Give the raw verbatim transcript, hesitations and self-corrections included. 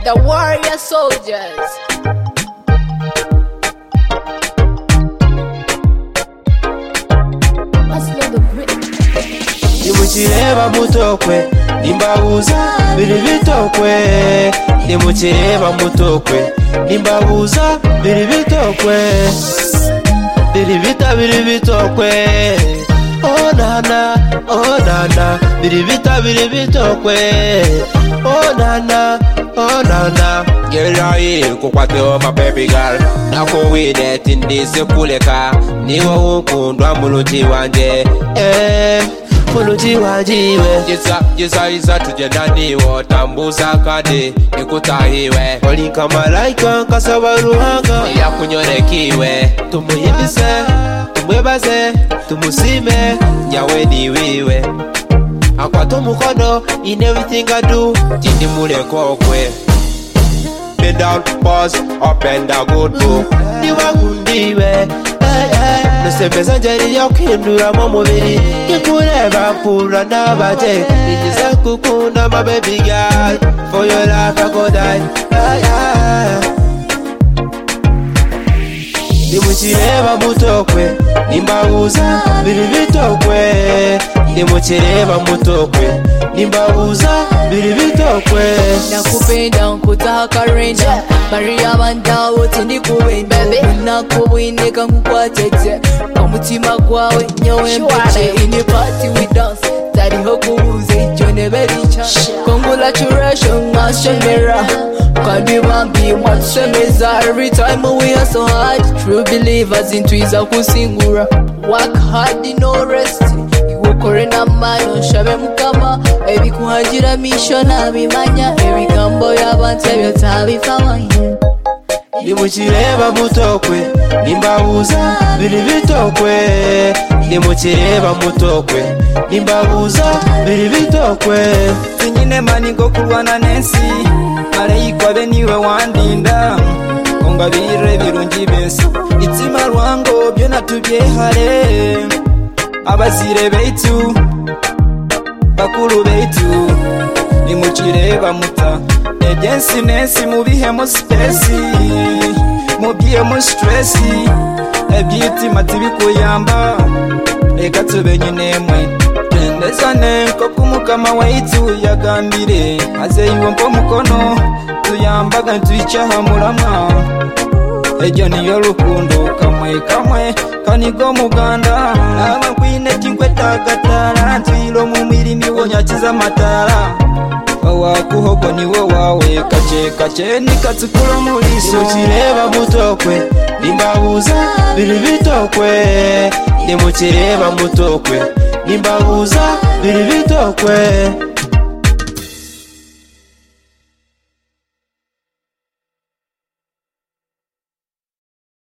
The warrior soldiers. Nimukireba mutokwe nimbabuza biri bitokwe Nimukireba mutokwe nimbabuza biri bitokwe Biri bita biri bitokwe Oh nana, oh nana Biri bita biri bitokwe Oh nana, oh nana Girl are here kukwate oh my baby girl Nako wine tindise kuleka Niwa ukundwa muluti wanje Eh Muluti wajiwe Jisa, jisa isa tujenda niwo Tambuza kade, nikutahiwe Olika malaika kasaba ruhanga Ya kunyorekiwe Tumuyibise, tumwebaze Tumusime, nyawe niwiwe Akwato mukono, in everything I do Tindi mule kokwe Bend down, pause, up and down, go to Niwa gundiwe Nusemeza njeri ya ukindura mu mubiri Kikureba mpura n'abaje Nigize kukunda my baby girl For your life I go die ah, ah. Nimukireba mutokwe nimbabuza biri bitokwe Nimukireba mutokwe nimbabuza biri bitokwe Nakupenda nkutaha karenja Maria banda wote ndikuwenda Nakubwineka nkukwatete Kamutima kwawe nyowe mbiche Ini party we dance Tariho kubuze icyo nebericha Congratulations nashemera Kandi bambi mwatsemeza Every time we are so hard True believers intwiza kusingura Work hard no rest Iwukore n'amano nshabe mukama Ebikuhangira misho nabimanya Ebigambo y'abantu ebyo tabifamanya Nimukireba mutokwe nimbabuza biri bitokwe Nimukireba mutokwe nimbabuza biri bitokwe Sinyine mani go kurwana nensi Marayika be niwe wandinda Ongabire birungi bensi Itima rwango byo natubyehare Abasire beitu Bakuru beitu Nimukireba muta Ejensi nensi mubihe mu space Mubihe mu stress Ebyiti matibi kuyamba Eka tubenye nemwe Tendezane ko kumukama waitu yagambire Aze yuwompo mukono Tuyambaga tuichaha muramwa Ejo niyo rukundo kamwe kamwe Kanigo muganda Aba kwine tingwe tagatara Tuilo mu mirimi wonyakiza matara Wakuhogo niwe wawe kache kache nikatukura muliso Nimukireba mutokwe nimbabuza biri bitokwe Nimukireba mutokwe nimbabuza biri bitokwe